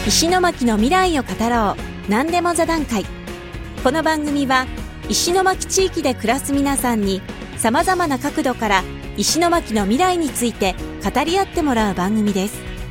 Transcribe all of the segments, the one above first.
石巻の未来を語ろう、何でも座談会。この番組は石巻地域で暮らす皆さんにさまざまな角度から石巻の未来について語り合ってもらう番組です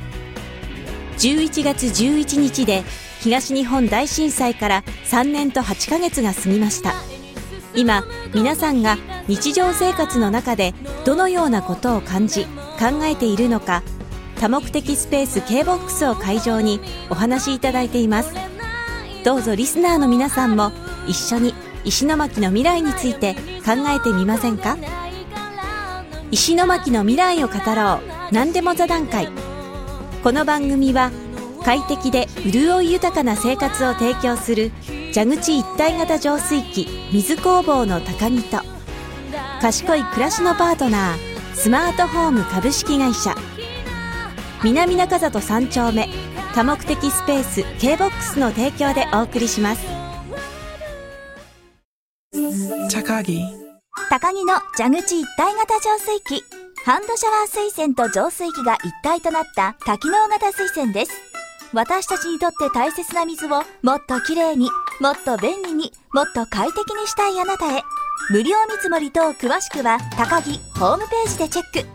。11月11日で東日本大震災から3年と8ヶ月が過ぎました。今皆さんが日常生活の中でどのようなことを感じ考えているのか、多目的スペース K-BOX を会場にお話しいただいています。どうぞリスナーの皆さんも一緒に石巻の未来について考えてみませんか。石巻の未来を語ろう、何でも座談会。この番組は快適で潤い豊かな生活を提供する蛇口一体型浄水器水工房の高木と、賢い暮らしのパートナースマートホーム株式会社、南中里3丁目多目的スペース K-BOX の提供でお送りします。 高木の蛇口一体型浄水器、ハンドシャワー水栓と浄水器が一体となった多機能型水栓です。私たちにとって大切な水をもっときれいに、もっと便利に、もっと快適にしたいあなたへ。無料見積もり等詳しくは高木ホームページでチェック。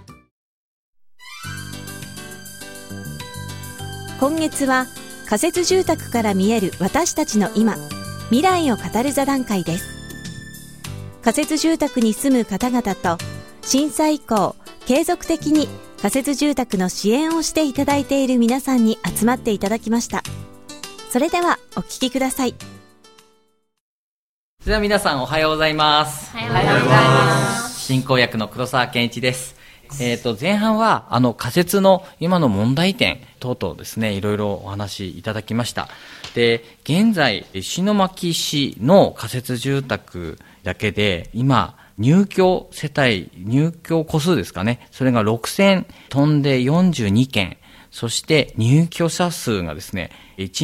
今月は仮設住宅から見える私たちの今、未来を語る座談会です。仮設住宅に住む方々と震災以降継続的に仮設住宅の支援をしていただいている皆さんに集まっていただきました。それではお聞きください。 それでは皆さんおはようございます。 おはようございます。 進行役の黒沢健一です。前半は仮設の今の問題点等々ですね、いろいろお話しいただきました。で、現在石巻市の仮設住宅だけで今入居世帯入居戸数ですかね、それが6000飛んで42件、そして入居者数がですね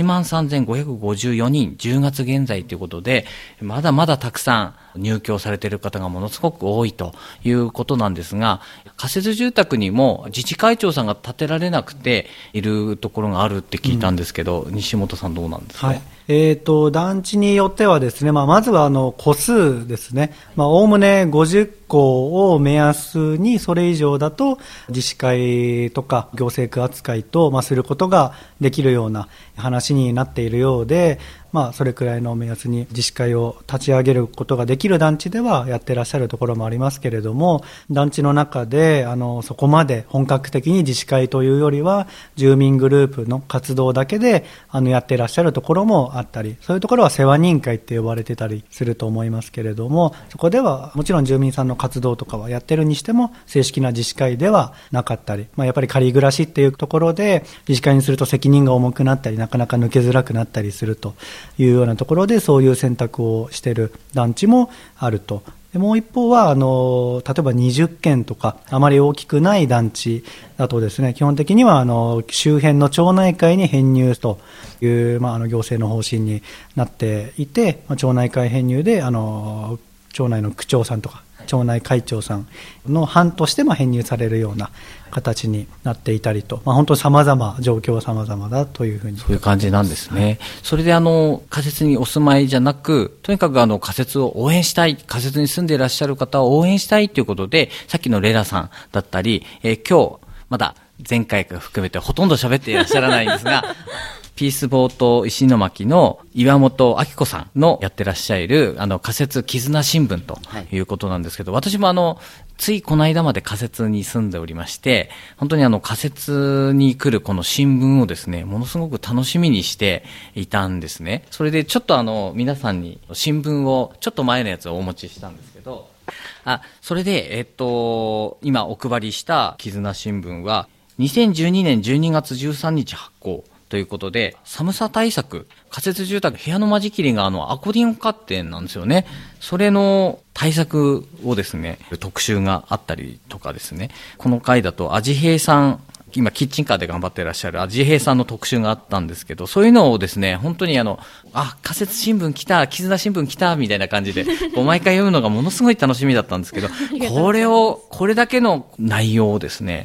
13,554 人、10月現在ということで、まだまだたくさん入居されている方がものすごく多いということなんですが、仮設住宅にも自治会長さんが建てられなくているところがあるって聞いたんですけど、西本さんどうなんですか。 はい、団地によってはですね、まずは戸数ですね、おおむね50戸を目安に、それ以上だと自治会とか行政区扱いと、することができるような話になっているようで、それくらいの目安に自治会を立ち上げることができる団地ではやってらっしゃるところもありますけれども、団地の中でそこまで本格的に自治会というよりは住民グループの活動だけでやってらっしゃるところもあったり、そういうところは世話人会って呼ばれてたりすると思いますけれども、そこではもちろん住民さんの活動とかはやってるにしても正式な自治会ではなかったり、やっぱり仮暮らしっていうところで自治会にすると責任が重くなったり、なかなか抜けづらくなったりするというようなところで、そういう選択をしている団地もあると。でもう一方は例えば20軒とかあまり大きくない団地だとですね、基本的には周辺の町内会に編入という、行政の方針になっていて、町内会編入で町内の区長さんとか町内会長さんの班としても編入されるような形になっていたりと、本当に様々、状況は様々だというふうに、 そういう感じなんですね。それで仮設にお住まいじゃなく、とにかく仮設を応援したい、仮設に住んでいらっしゃる方を応援したいということで、さっきのレラさんだったり、今日まだ前回から含めてほとんど喋っていらっしゃらないんですがピースボート石巻の岩本明子さんのやってらっしゃる仮設絆新聞ということなんですけど、私もついこの間まで仮設に住んでおりまして、本当に仮設に来るこの新聞をですね、ものすごく楽しみにしていたんですね。それでちょっと皆さんに新聞をちょっと前のやつをお持ちしたんですけど、それで今お配りした絆新聞は2012年12月13日発行ということで、寒さ対策、仮設住宅部屋の間仕切りがアコーディオンカーテンなんですよね。それの対策をですね、特集があったりとかですね、この回だと味平さん、今キッチンカーで頑張っていらっしゃる味平さんの特集があったんですけど、そういうのをですね、本当に仮設新聞来た、絆新聞来たみたいな感じで毎回読むのがものすごい楽しみだったんですけど、これだけの内容をですね、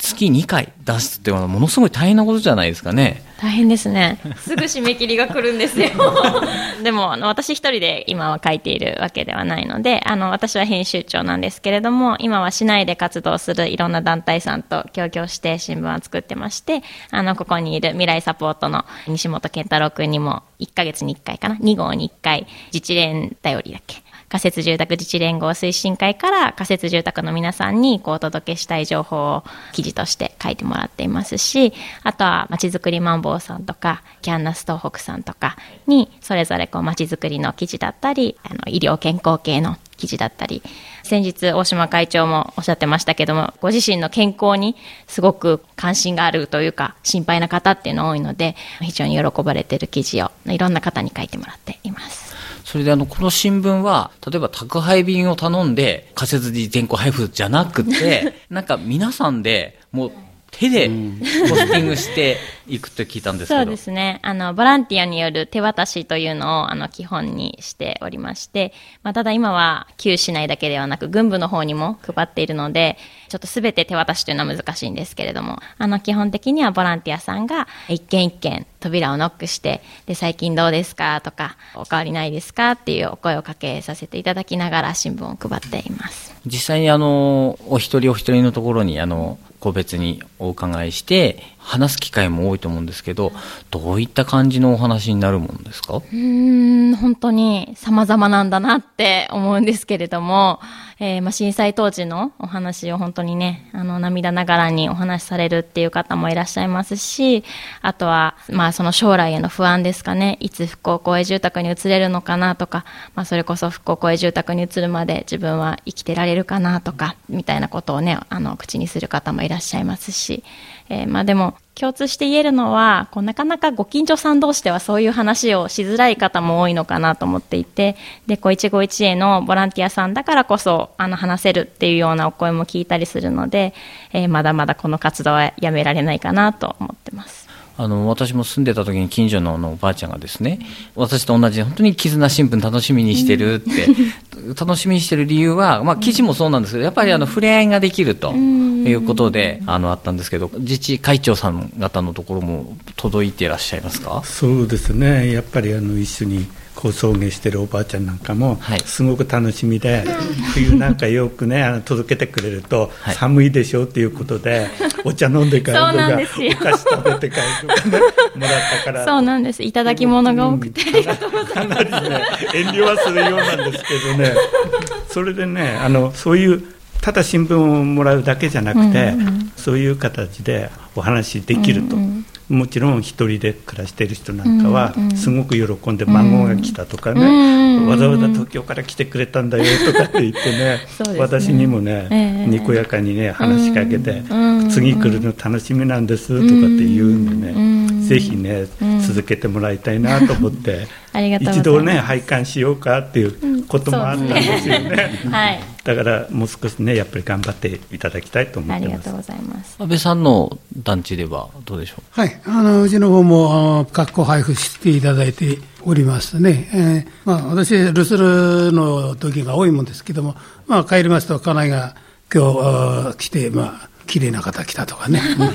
月2回出すっていうのはものすごい大変なことじゃないですかね。 大変ですね。すぐ締め切りが来るんですよ。でも私一人で今は書いているわけではないので、私は編集長なんですけれども、今は市内で活動するいろんな団体さんと協業して新聞を作ってまして、ここにいる未来サポートの西本健太郎くんにも1ヶ月に1回かな、2号に1回自治連だよりだっけ、仮設住宅自治連合推進会から仮設住宅の皆さんにお届けしたい情報を記事として書いてもらっていますし、あとはまちづくりマンボウさんとかキャンナス東北さんとかにそれぞれまちづくりの記事だったり、医療健康系の記事だったり、先日大島会長もおっしゃってましたけども、ご自身の健康にすごく関心があるというか心配な方っていうのが多いので、非常に喜ばれている記事をいろんな方に書いてもらっています。 それでこの新聞は例えば宅配便を頼んで仮設に全国配布じゃなくてなんか皆さんでもう手でポスティングしていくって聞いたんですけど。 そうですね。ボランティアによる手渡しというのを基本にしておりまして、ただ今は旧市内だけではなく軍部の方にも配っているので、ちょっと全て手渡しというのは難しいんですけれども、基本的にはボランティアさんが一軒一軒扉をノックして、で最近どうですかとかお変わりないですかっていうお声をかけさせていただきながら新聞を配っています。 実際にお一人お一人のところに個別にお伺いして話す機会も多いと思うんですけど、どういった感じのお話になるものですか？ 本当に様々なんだなって思うんですけれども、震災当時のお話を本当にね、涙ながらにお話しされるっていう方もいらっしゃいますし、あとはその将来への不安ですかね。いつ復興公営住宅に移れるのかなとか、それこそ復興公営住宅に移るまで自分は生きてられるかなとかみたいなことをね、口にする方もいらっしゃいますし、でも共通して言えるのはなかなかご近所さん同士ではそういう話をしづらい方も多いのかなと思っていて、で一期一会のボランティアさんだからこそ話せるっていうようなお声も聞いたりするので、まだまだこの活動はやめられないかなと思ってます。 私も住んでた時に近所のおばあちゃんがですね、私と同じで本当に絆新聞楽しみにしてるって楽しみにしてる理由は、記事もそうなんですけど、やっぱり触れ合いができるということであったんですけど、自治会長さん方のところも届いていらっしゃいますか？ そうですね、やっぱり一緒に送迎してるおばあちゃんなんかもすごく楽しみで、冬なんかよくね届けてくれると、寒いでしょっていうことでお茶飲んで帰るとかお菓子食べて帰るとかねもらったから。 そうなんです、いただき物が多くてかなりね遠慮はするようなんですけどね、それでねそういうただ新聞をもらうだけじゃなくて、そういう形でお話できると、もちろん一人で暮らしている人なんかはすごく喜んで、孫が来たとかね、わざわざ東京から来てくれたんだよとかって言ってね、私にもね、にこやかにね話しかけて、次来るの楽しみなんですとかって言うんでね、ぜひね続けてもらいたいなと思って一度ね拝観しようかっていうこともあったんですよね。だからもう少しねやっぱり頑張っていただきたいと思ってます。 ありがとうございます。 安倍さんの団地ではどうでしょう？ はい、うちの方も各個配布していただいておりますね。私留守の時が多いもんですけども、帰りますと家内が今日来て綺麗な方来たとかねすごい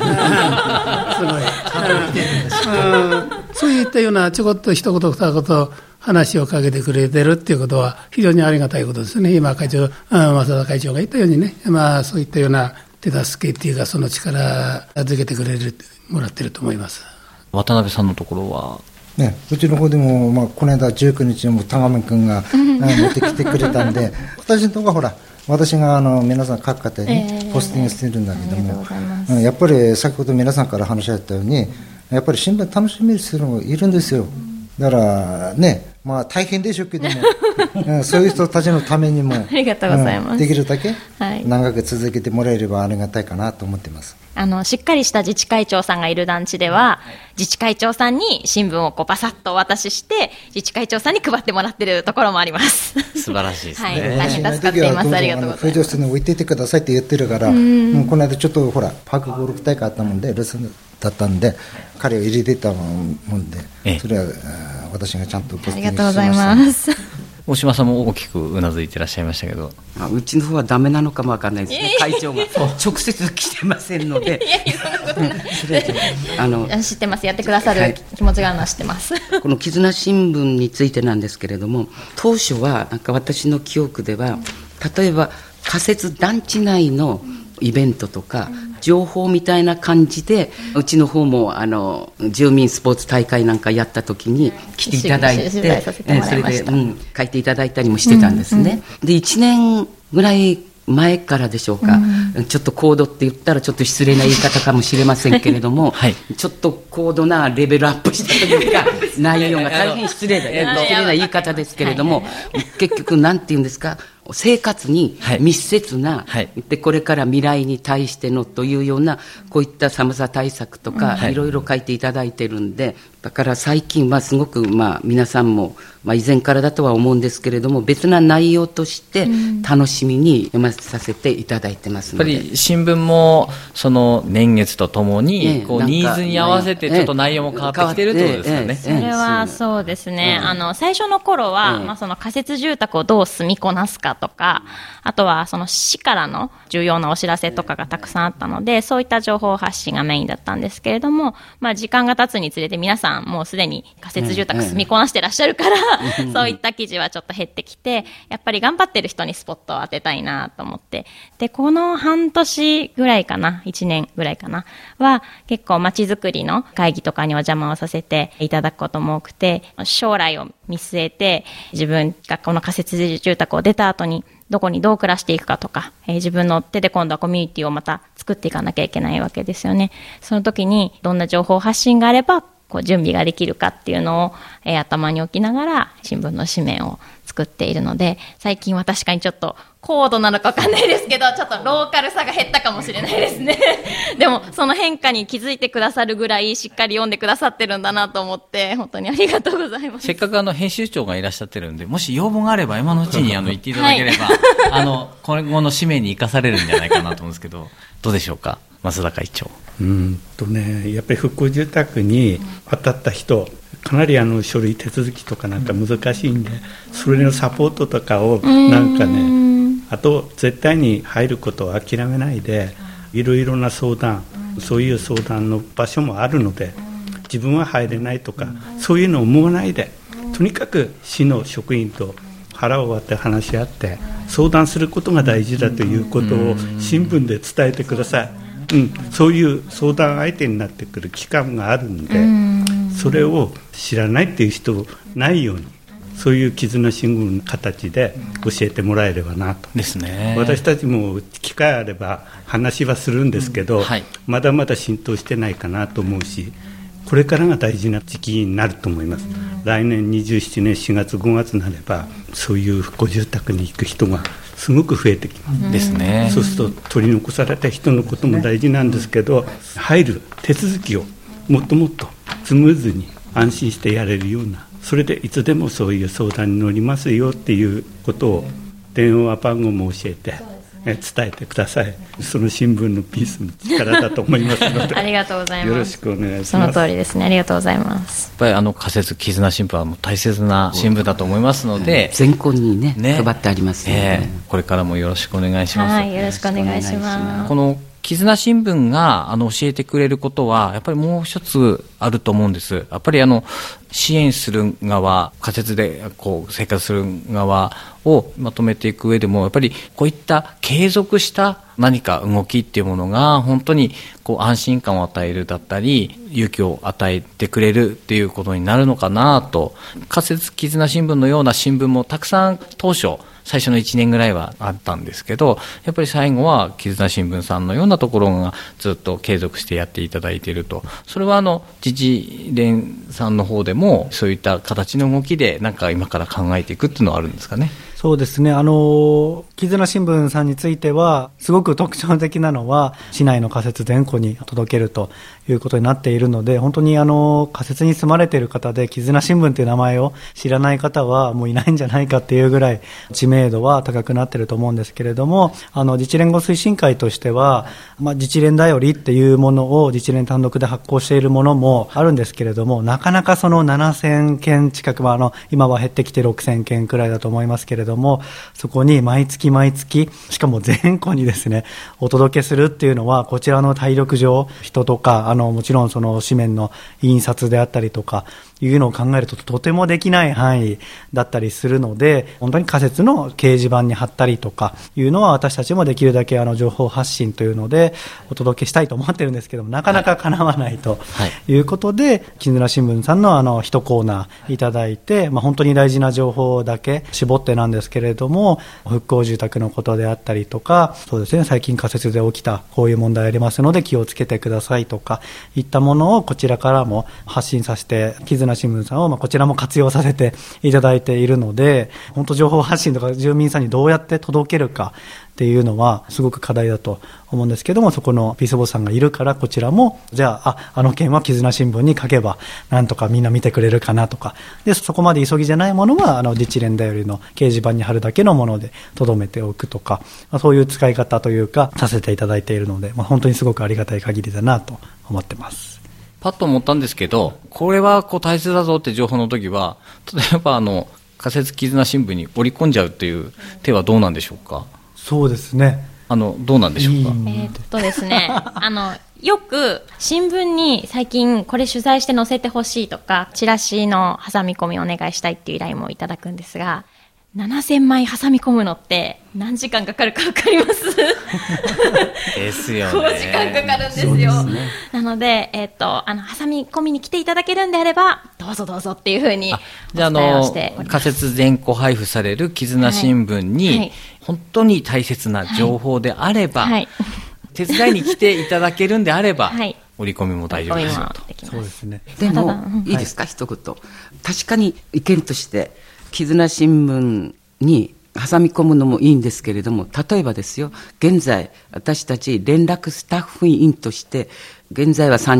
そういったようなちょこっと一言二言話をかけてくれてるっていうことは非常にありがたいことですね。今正田会長が言ったようにね、そういったような手助けっていうか、その力づけてくれるもらってると思います。 渡辺さんのところはね、うちの方でも、この間19日にも田上君が持ってきてくれたんで私のところはほら私が皆さん各方にポスティングしてるんだけども、やっぱり先ほど皆さんから話し合ったようにやっぱり新聞楽しみにする人もいるんですよ。だからね、大変でしょうけどもそういう人たちのためにもありがとうございます。 できるだけ長く続けてもらえればありがたいかなと思ってます。 しっかりした自治会長さんがいる団地では、自治会長さんに新聞をバサッとお渡しして自治会長さんに配ってもらってるところもあります。 素晴らしいですね。 大変助かっています。ありがとうございます。 フード室に置いていてくださいって言ってるから、もうこの間ちょっとほらパークゴルフ大会あったもんで留守だったんで彼を入れてたもんで、それは私がちゃんとポスティングしました。 ありがとうございます。 大島さんも大きくうなずいてらっしゃいましたけど、 うちの方はダメなのかもわかんないですね。会長が直接来てませんので。 いやいや、そんなことない知ってます。やってくださる気持ちがあるのは知ってます。 この絆新聞についてなんですけれども、当初はなんか私の記憶では、例えば仮設団地内のイベントとか情報みたいな感じで、うちの方も住民スポーツ大会なんかやった時に来ていただいて、それで、書いていただいたりもしてたんですね。で、1年ぐらい前からでしょうか、ちょっと高度って言ったらちょっと失礼な言い方かもしれませんけれども、はい、ちょっと高度なレベルアップしたというか内容が大変失礼な言い方ですけれども、結局なんて言うんですか、生活に密接な、でこれから未来に対してのというようなこういった寒さ対策とか、いろいろ書いていただいてるんで、だから最近はすごく皆さんも、以前からだとは思うんですけれども、別な内容として楽しみに読まさせていただいてますので、 やっぱり新聞もその年月とともにこうニーズに合わせてちょっと内容も変わってきてるってことですよね。 それはそうですね。最初の頃は、その仮設住宅をどう住みこなすかとか、あとはその市からの重要なお知らせとかがたくさんあったので、そういった情報発信がメインだったんですけれども、時間が経つにつれて皆さんもうすでに仮設住宅住みこなしてらっしゃるから、そういった記事はちょっと減ってきて、やっぱり頑張ってる人にスポットを当てたいなと思って、でこの半年ぐらいかな、1年ぐらいかなは結構街づくりの会議とかにお邪魔をさせていただくことも多くて、将来を見据えて自分がこの仮設住宅を出た後にどこにどう暮らしていくかとか、自分の手で今度はコミュニティをまた作っていかなきゃいけないわけですよね。その時にどんな情報発信があればこう準備ができるかっていうのを、頭に置きながら新聞の紙面を作っているので、最近は確かにちょっと高度なのか分かんないですけど、ちょっとローカルさが減ったかもしれないですね。でもその変化に気づいてくださるぐらいしっかり読んでくださってるんだなと思って、本当にありがとうございます。 せっかく編集長がいらっしゃってるんで、もし要望があれば今のうちに言っていただければ、今後の使命に生かされるんじゃないかなと思うんですけど、どうでしょうか、増田会長。 やっぱり復興住宅に当たった人、かなり書類手続きとかなんか難しいんで、それのサポートとかをなんかね、あと絶対に入ることを諦めないで、いろいろな相談、そういう相談の場所もあるので、自分は入れないとかそういうのを思わないで、とにかく市の職員と腹を割って話し合って相談することが大事だということを新聞で伝えてください。そういう相談相手になってくる機関があるんで、それを知らないっていう人ないように、そういう絆新聞の形で教えてもらえればなとですね。 私たちも機会あれば話はするんですけど、まだまだ浸透してないかなと思うし、これからが大事な時期になると思います。来年27年4月5月になれば、そういう復興住宅に行く人がすごく増えてきますですね。 そうすると取り残された人のことも大事なんですけど、入る手続きをもっともっとスムーズに安心してやれるような、それでいつでもそういう相談に乗りますよっていうことを電話番号も教えて伝えてください。その新聞のピースの力だと思いますのでありがとうございます。 よろしくお願いします。 その通りですね。ありがとうございます。 やっぱり仮設絆新聞はもう大切な新聞だと思いますので、 全校にね配ってありますので、 これからもよろしくお願いします。 はい、よろしくお願いします。 この絆新聞が教えてくれることはやっぱりもう一つあると思うんです。やっぱり支援する側、仮設で生活する側をまとめていく上でも、やっぱりこういった継続した何か動きっていうものが本当に安心感を与えるだったり勇気を与えてくれるっていうことになるのかなと。仮設絆新聞のような新聞もたくさん当初最初の1年ぐらいはあったんですけど、やっぱり最後は絆新聞さんのようなところがずっと継続してやっていただいていると。それは自治連さんの方でもそういった形の動きでなんか今から考えていくっていうのはあるんですかね。 そうですね。絆新聞さんについてはすごく特徴的なのは、市内の仮設全戸に届けるということになっているので、本当に仮設に住まれている方で絆新聞という名前を知らない方はもういないんじゃないかっていうぐらい知名度は高くなっていると思うんですけれども、自治連合推進会としては、自治連だよりっていうものを自治連単独で発行しているものもあるんですけれども、なかなかその7000件近く、今は減ってきて6000件くらいだと思いますけれども、そこに毎月毎月、しかも全戸にですね、お届けするっていうのは、こちらの体力上、人とか、もちろんその紙面の印刷であったりとか、いうのを考えるととてもできない範囲だったりするので、本当に仮設の掲示板に貼ったりとかいうのは私たちもできるだけ情報発信というのでお届けしたいと思ってるんですけども、なかなか叶わないということで、絆新聞さんの一コーナーいただいて、本当に大事な情報だけ絞ってなんですけれども、復興住宅のことであったりとか、そうですね、最近仮設で起きたこういう問題ありますので気をつけてくださいとかいったものをこちらからも発信させて、絆新聞さんをこちらも活用させていただいているので、本当情報発信とか住民さんにどうやって届けるかっていうのはすごく課題だと思うんですけども、そこのピースボスさんがいるから、こちらもじゃあ件は絆新聞に書けばなんとかみんな見てくれるかなとかで、そこまで急ぎじゃないものは自治連だよりの掲示板に貼るだけのもので留めておくとか、そういう使い方というかさせていただいているので、本当にすごくありがたい限りだなと思ってます。 パッと思ったんですけど、これは大切だぞって情報の時は、例えば仮設絆新聞に織り込んじゃうという手はどうなんでしょうか。 そうですね、 どうなんでしょうか。 ですね、よく新聞に最近これ取材して載せてほしいとか、チラシの挟み込みお願いしたいっていう依頼もいただくんですが、7000枚挟み込むのって何時間かかるか分かりますですよね。 5時間かかるんですよ。なので、挟み込みに来ていただけるんであれば、どうぞどうぞっていうふうにお伝えをしております。 仮設全戸配布される絆新聞に、本当に大切な情報であれば、手伝いに来ていただけるんであれば、折り込みも大丈夫ですよと。 そうですね。 でも、いいですか、一言。確かに意見として、絆新聞に挟み込むのもいいんですけれども、例えばですよ、現在私たち連絡スタッフ員として現在は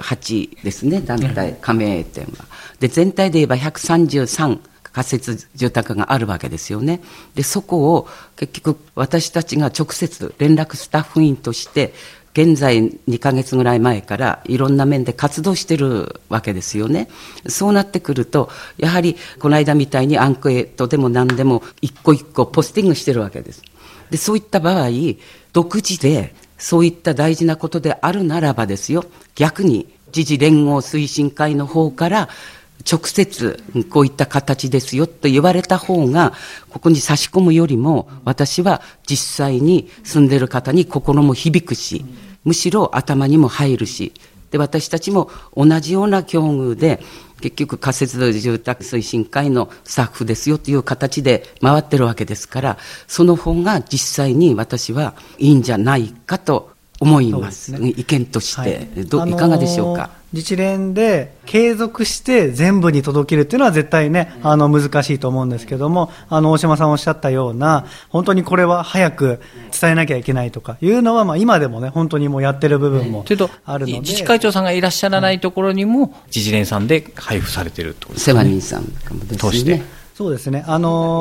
38ですね、団体加盟店は。で全体で言えば133仮設住宅があるわけですよね。でそこを結局私たちが直接連絡スタッフ員として現在2ヶ月ぐらい前からいろんな面で活動してるわけですよね。そうなってくると、やはりこの間みたいにアンケートでも何でも一個一個ポスティングしてるわけです。で、そういった場合、独自でそういった大事なことであるならばですよ、逆に自治連合推進会の方から直接こういった形ですよと言われた方が、ここに差し込むよりも私は実際に住んでる方に心も響くし、むしろ頭にも入るし、で私たちも同じような境遇で結局仮設住宅推進会のスタッフですよという形で回ってるわけですから、その方が実際に私はいいんじゃないかと思います。意見として、いかがでしょうか。 自治連で継続して全部に届けるっていうのは絶対ね、難しいと思うんですけども、大島さんおっしゃったような、本当にこれは早く伝えなきゃいけないとかいうのは、今でもね、本当にもうやってる部分もあるので、 自治会長さんがいらっしゃらないところにも、自治連さんで配布されてるってことですね。 世話人さんとして。 そうですね。 加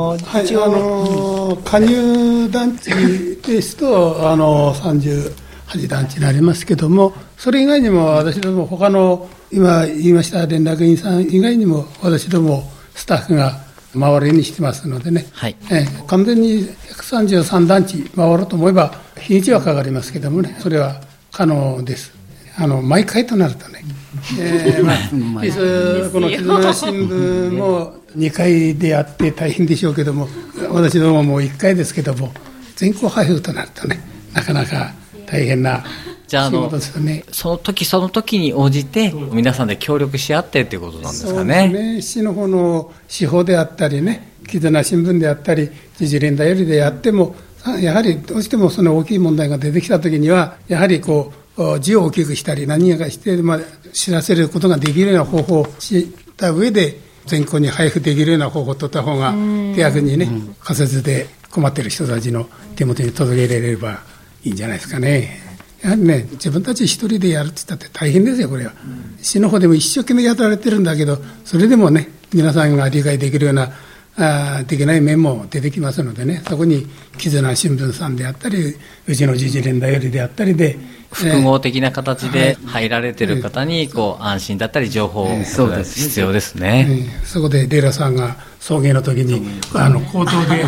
入団地ですと、38団地になりますけども、それ以外にも私ども他の今言いました連絡員さん以外にも私どもスタッフが回りにしてますのでね、完全に133団地回ろうと思えば日にちはかかりますけどもね、それは可能です。毎回となるとね、この絆新聞も2回でやって大変でしょうけども、私どもも1回ですけども、全校配布となるとね、なかなか大変な仕事ですよね。 その時に応じて皆さんで協力し合ってということなんですかね。 そうですね。市の方の司法であったりね、絆新聞であったり自治連だよりでやっても、やはりどうしてもその大きい問題が出てきた時には、やはり字を大きくしたり何かして、知らせることができるような方法をした上で全校に配布できるような方法を取った方が手役にね、仮設で困っている人たちの手元に届けられればいいんじゃないですかね。 やはりね、自分たち一人でやるって言ったって大変ですよ、これは。市の方でも一生懸命やられてるんだけど、それでもね、皆さんが理解できるようなできない面も出てきますのでね、そこに絆新聞さんであったり、うちの自治連だよりであったりで、 複合的な形で入られてる方に安心だったり情報が必要ですね。 そこでレイラさんが送迎の時に口頭で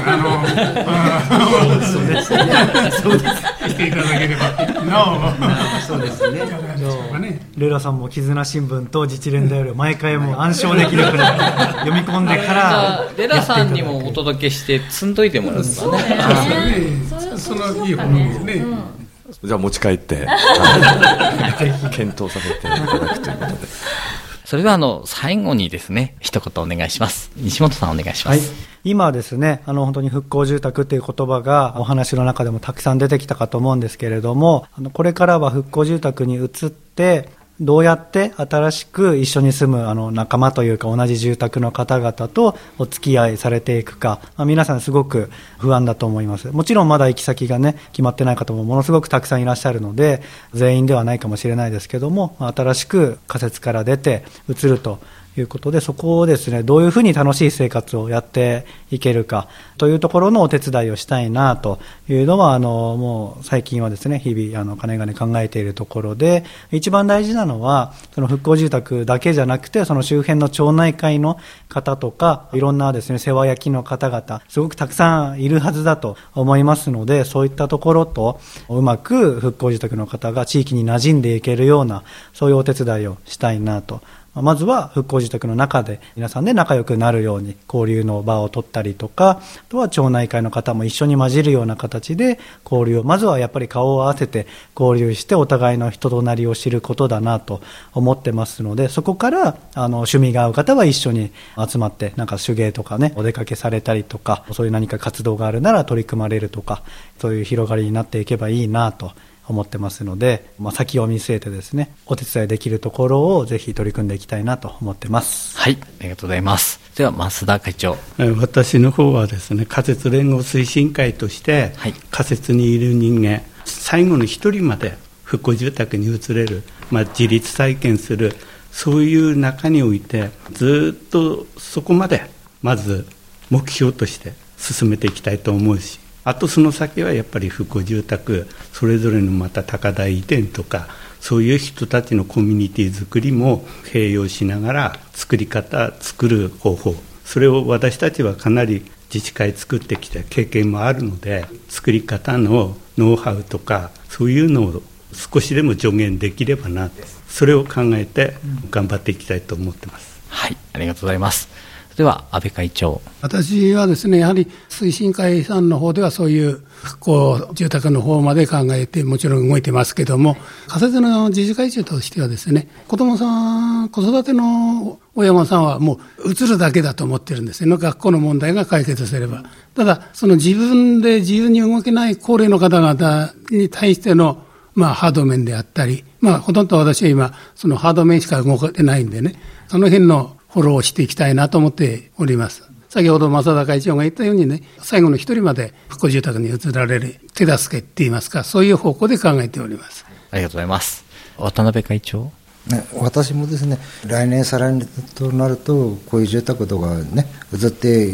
そうですね、そうですしていただければそうですね。レイラさんも絆新聞と自治連だよりを毎回もう暗唱できるくらい読み込んでからレイラさんにもお届けして積んどいてもらうとかね。 そのいい本ですね。 じゃあ持ち帰って検討させていただくということで、 それでは最後にですね、一言お願いします。西本さんお願いします。 はい、今ですね、本当に復興住宅という言葉がお話の中でもたくさん出てきたかと思うんですけれども、これからは復興住宅に移ってどうやって新しく一緒に住む仲間というか同じ住宅の方々とお付き合いされていくか、皆さんすごく不安だと思います。もちろんまだ行き先がね決まってない方もものすごくたくさんいらっしゃるので、全員ではないかもしれないですけども、新しく仮設から出て移るということで、そこをですね、どういうふうに楽しい生活をやっていけるかというところのお手伝いをしたいなというのはもう最近はですね、日々かねがね考えているところで、一番大事なのはその復興住宅だけじゃなくて、その周辺の町内会の方とかいろんなですね世話焼きの方々すごくたくさんいるはずだと思いますので、そういったところとうまく復興住宅の方が地域に馴染んでいけるような、そういうお手伝いをしたいなと。まずは復興住宅の中で皆さんで仲良くなるように交流の場を取ったりとか、あとは町内会の方も一緒に混じるような形で交流を、まずはやっぱり顔を合わせて交流してお互いの人となりを知ることだなと思ってますので、そこから趣味が合う方は一緒に集まってなんか手芸とかねお出かけされたりとか、そういう何か活動があるなら取り組まれるとか、そういう広がりになっていけばいいなと思ってますので、先を見据えてですね、お手伝いできるところをぜひ取り組んでいきたいなと思ってます。 はい、ありがとうございます。では増田会長。 私の方はですね、仮設連合推進会として、仮設にいる人間最後の一人まで復興住宅に移れる、自立再建する、そういう中においてずっとそこまでまず目標として進めていきたいと思うし、あとその先はやっぱり復興住宅それぞれのまた高台移転とか、そういう人たちのコミュニティ作りも併用しながら作り方、作る方法、それを私たちはかなり自治会作ってきた経験もあるので、作り方のノウハウとかそういうのを少しでも助言できればな、それを考えて頑張っていきたいと思ってます。 はい、ありがとうございます。では安倍会長。 私はですね、やはり推進会さんの方ではそういう復興住宅の方まで考えてもちろん動いてますけども、仮設の自治会長としてはですね、子育ての親御さんはもう移るだけだと思ってるんですね。学校の問題が解決すれば。ただその自分で自由に動けない高齢の方々に対してのハード面であったり、ほとんど私は今そのハード面しか動けてないんでね、その辺のフォローをしていきたいなと思っております。先ほど増田会長が言ったようにね、最後の一人まで復興住宅に移られる手助けって言いますか、そういう方向で考えております。 ありがとうございます。渡辺会長。 私もですね、来年再来年となるとこういう住宅とかね移って、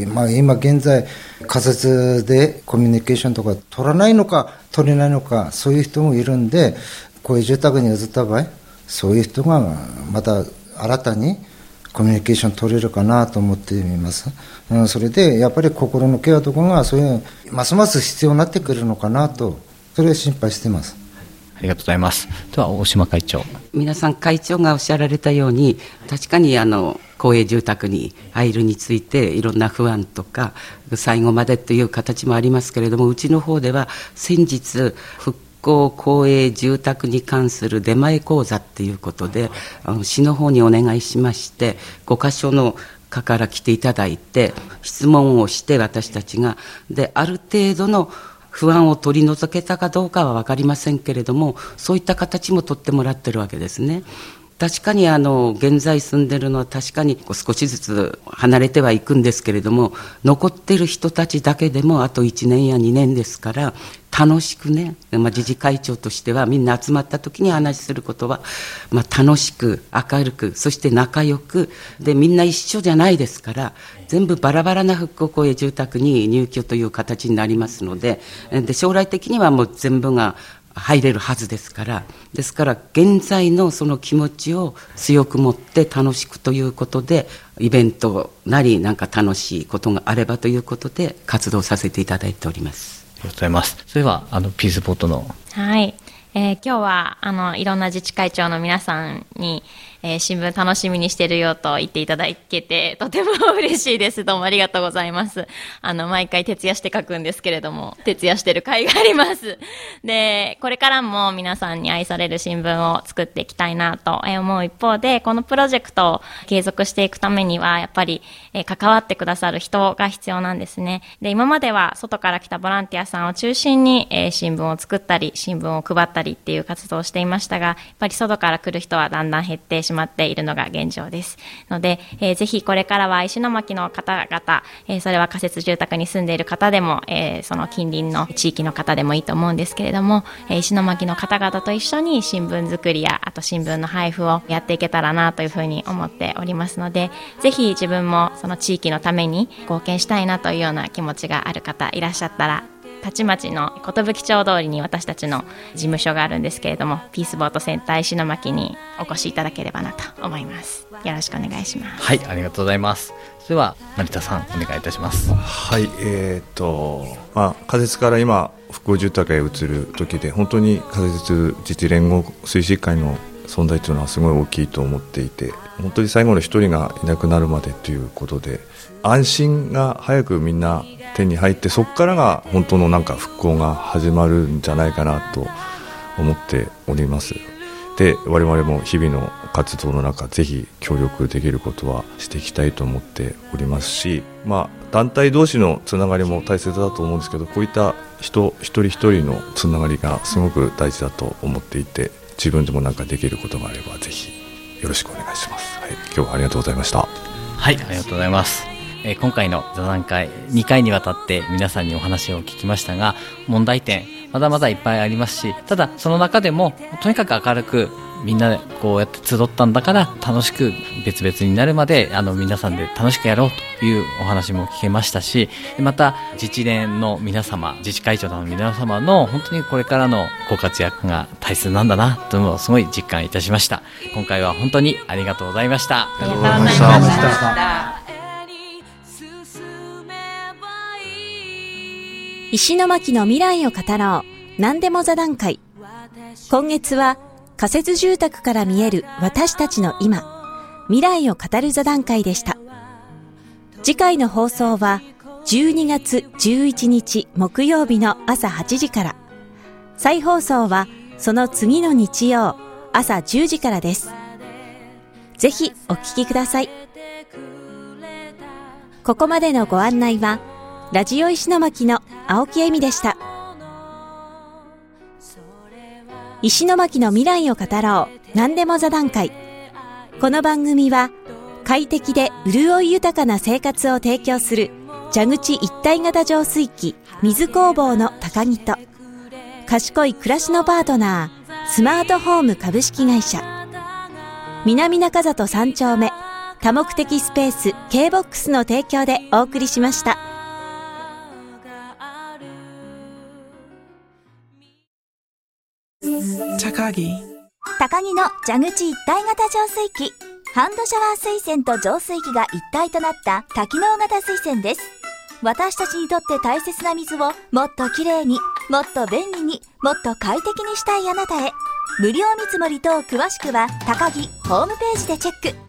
今現在仮設でコミュニケーションとか取らないのか取れないのか、そういう人もいるんで、こういう住宅に移った場合、そういう人がまた新たにコミュニケーション取れるかなと思っています。それでやっぱり心のケアとかがそういうますます必要になってくるのかなと、それは心配しています。 ありがとうございます。では大島会長。 皆さん会長がおっしゃられたように、確かに公営住宅に入るについていろんな不安とか最後までという形もありますけれども、うちの方では先日復興公営住宅に関する出前講座っていうことで市の方にお願いしまして、5カ所の課から来ていただいて質問をして、私たちがである程度の不安を取り除けたかどうかは分かりませんけれども、そういった形も取ってもらってるわけですね。 確かに現在住んでるのは確かに少しずつ離れてはいくんですけれども、残ってる人たちだけでもあと1年や2年ですから、楽しくね、自治会長としてはみんな集まった時に話することは、楽しく明るく、そして仲良くで、みんな一緒じゃないですから、全部バラバラな復興公営住宅に入居という形になりますので、将来的にはもう全部が入れるはずですから、ですから現在のその気持ちを強く持って楽しくということで、イベントなりなんか楽しいことがあればということで活動させていただいております。 ありがとうございます。それではピースボートの、 はい、今日はいろんな自治会長の皆さんに、新聞楽しみにしてるよと言っていただけてとても嬉しいです。どうもありがとうございます。毎回徹夜して書くんですけれども、徹夜してる回があります。で、これからも皆さんに愛される新聞を作っていきたいなと思う一方で、このプロジェクトを継続していくためにはやっぱり、関わってくださる人が必要なんですね。で、今までは外から来たボランティアさんを中心に、新聞を作ったり新聞を配ったりっていう活動をしていましたが、やっぱり外から来る人はだんだん減ってしまっているのが現状ですので、ぜひこれからは石巻の方々、それは仮設住宅に住んでいる方でも、その近隣の地域の方でもいいと思うんですけれども、石巻の方々と一緒に新聞作りやあと新聞の配布をやっていけたらなというふうに思っておりますので、ぜひ自分もその地域のために貢献したいなというような気持ちがある方いらっしゃったら、たちまちの寿町通りに私たちの事務所があるんですけれども、ピースボートセンター石巻にお越しいただければなと思います。よろしくお願いします。 はい、ありがとうございます。それでは成田さんお願いいたします。 はい、仮設から今復興住宅へ移る時で、本当に仮設自治連合推進会の存在というのはすごい大きいと思っていて、本当に最後の一人がいなくなるまでということで、安心が早くみんな手に入って、そこからが本当のなんか復興が始まるんじゃないかなと思っております。で、我々も日々の活動の中、ぜひ協力できることはしていきたいと思っておりますし、団体同士のつながりも大切だと思うんですけど、こういった人一人一人のつながりがすごく大事だと思っていて、自分でもなんかできることがあればぜひよろしくお願いします。はい、今日はありがとうございました。 はい、ありがとうございます。今回の座談会2回にわたって皆さんにお話を聞きましたが、問題点まだまだいっぱいありますし、ただその中でもとにかく明るくみんなでこうやって集ったんだから楽しく別々になるまで皆さんで楽しくやろうというお話も聞けましたし、また自治連の皆様、自治会長の皆様の本当にこれからのご活躍が大切なんだなというのをすごい実感いたしました。今回は本当にありがとうございました。 ありがとうございました。 石巻の未来を語ろう、何でも座談会。今月は仮設住宅から見える私たちの今、未来を語る座談会でした。次回の放送は12月11日木曜日の朝8時から、再放送はその次の日曜朝10時からです。ぜひお聞きください。ここまでのご案内はラジオ石巻の青木恵美でした。石巻の未来を語ろう、何でも座談会。この番組は快適で潤い豊かな生活を提供する蛇口一体型浄水器水工房の高木と、賢い暮らしのパートナースマートホーム株式会社、南中里3丁目多目的スペース K-BOX の提供でお送りしました。 高木の蛇口一体型浄水器、ハンドシャワー水栓と浄水器が一体となった多機能型水栓です。私たちにとって大切な水をもっときれいに、もっと便利に、もっと快適にしたいあなたへ。無料見積もり等詳しくは高木ホームページでチェック。